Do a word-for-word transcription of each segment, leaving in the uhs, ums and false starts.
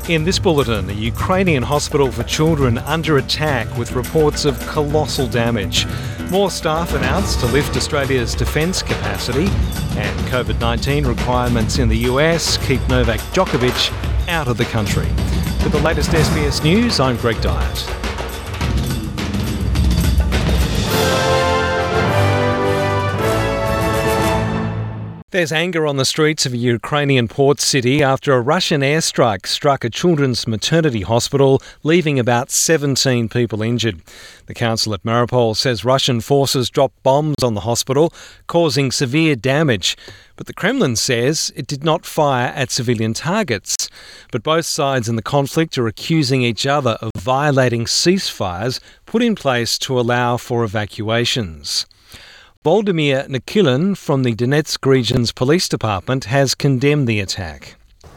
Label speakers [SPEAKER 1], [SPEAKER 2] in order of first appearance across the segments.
[SPEAKER 1] In this bulletin, a Ukrainian hospital for children under attack with reports of colossal damage. More staff announced to lift Australia's defence capacity, and COVID nineteen requirements in the U S keep Novak Djokovic out of the country. With the latest S B S News, I'm Greg Dyett. There's anger on the streets of a Ukrainian port city after a Russian airstrike struck a children's maternity hospital, leaving about seventeen people injured. The council at Mariupol says Russian forces dropped bombs on the hospital, causing severe damage. But the Kremlin says it did not fire at civilian targets. But both sides in the conflict are accusing each other of violating ceasefires put in place to allow for evacuations. Volodymyr Nikulin from the Donetsk region's police department has condemned the attack.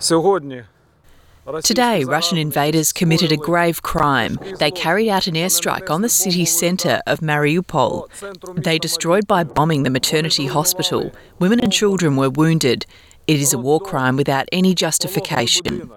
[SPEAKER 2] Today, Russian invaders committed a grave crime. They carried out an airstrike on the city centre of Mariupol. They destroyed by bombing the maternity hospital. Women and children were wounded. It is a war crime without any justification.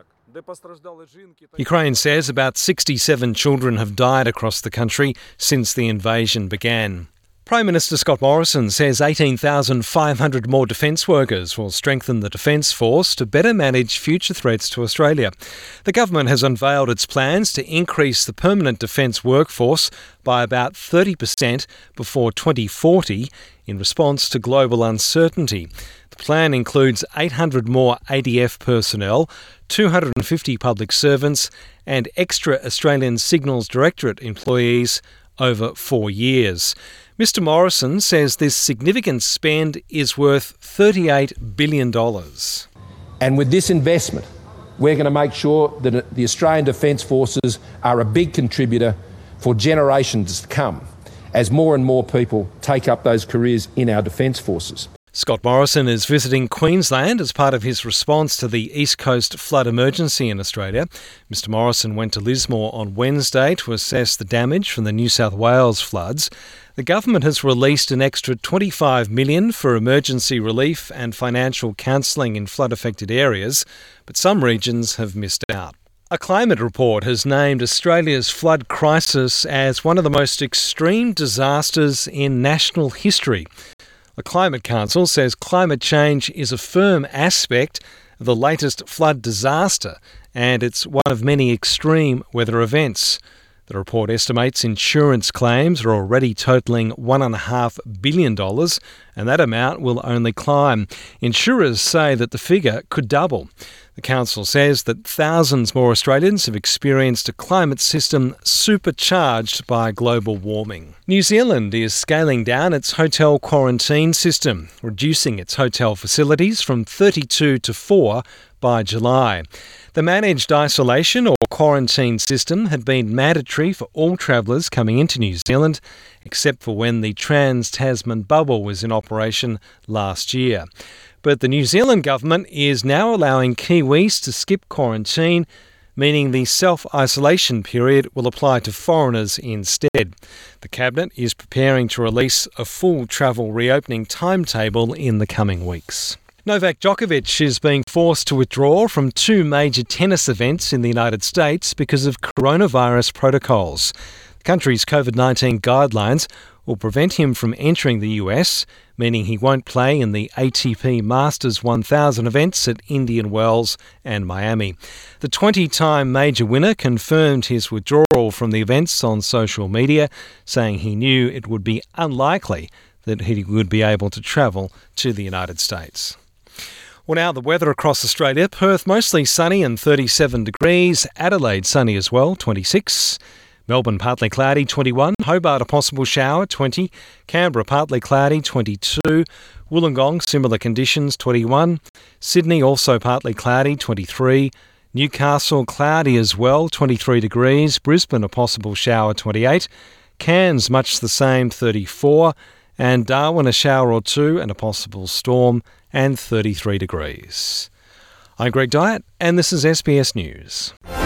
[SPEAKER 1] Ukraine says about sixty-seven children have died across the country since the invasion began. Prime Minister Scott Morrison says eighteen thousand five hundred more defence workers will strengthen the Defence Force to better manage future threats to Australia. The government has unveiled its plans to increase the permanent defence workforce by about thirty percent before twenty forty in response to global uncertainty. The plan includes eight hundred more A D F personnel, two hundred fifty public servants and extra Australian Signals Directorate employees over four years. Mister Morrison says this significant spend is worth thirty-eight billion dollars.
[SPEAKER 3] And with this investment, we're going to make sure that the Australian Defence Forces are a big contributor for generations to come as more and more people take up those careers in our Defence Forces.
[SPEAKER 1] Scott Morrison is visiting Queensland as part of his response to the East Coast flood emergency in Australia. Mister Morrison went to Lismore on Wednesday to assess the damage from the New South Wales floods. The government has released an extra twenty-five million dollars for emergency relief and financial counselling in flood-affected areas, but some regions have missed out. A climate report has named Australia's flood crisis as one of the most extreme disasters in national history. The Climate Council says climate change is a firm aspect of the latest flood disaster, and it's one of many extreme weather events. The report estimates insurance claims are already totalling one point five billion dollars, and that amount will only climb. Insurers say that the figure could double. The council says that thousands more Australians have experienced a climate system supercharged by global warming. New Zealand is scaling down its hotel quarantine system, reducing its hotel facilities from thirty-two to four by July. The managed isolation or quarantine system had been mandatory for all travellers coming into New Zealand, except for when the Trans-Tasman bubble was in operation last year. But the New Zealand government is now allowing Kiwis to skip quarantine, meaning the self-isolation period will apply to foreigners instead. The Cabinet is preparing to release a full travel reopening timetable in the coming weeks. Novak Djokovic is being forced to withdraw from two major tennis events in the United States because of coronavirus protocols. The country's COVID nineteen guidelines will prevent him from entering the U S, meaning he won't play in the A T P Masters one thousand events at Indian Wells and Miami. The twenty-time major winner confirmed his withdrawal from the events on social media, saying he knew it would be unlikely that he would be able to travel to the United States. Well, now the weather across Australia. Perth mostly sunny and thirty-seven degrees. Adelaide sunny as well, twenty-six. Melbourne partly cloudy, twenty-one. Hobart a possible shower, twenty. Canberra partly cloudy, twenty-two. Wollongong similar conditions, twenty-one. Sydney also partly cloudy, twenty-three. Newcastle cloudy as well, twenty-three degrees. Brisbane a possible shower, twenty-eight. Cairns much the same, thirty-four. And Darwin a shower or two and a possible storm, and thirty-three degrees. I'm Greg Dyett, and this is S B S News.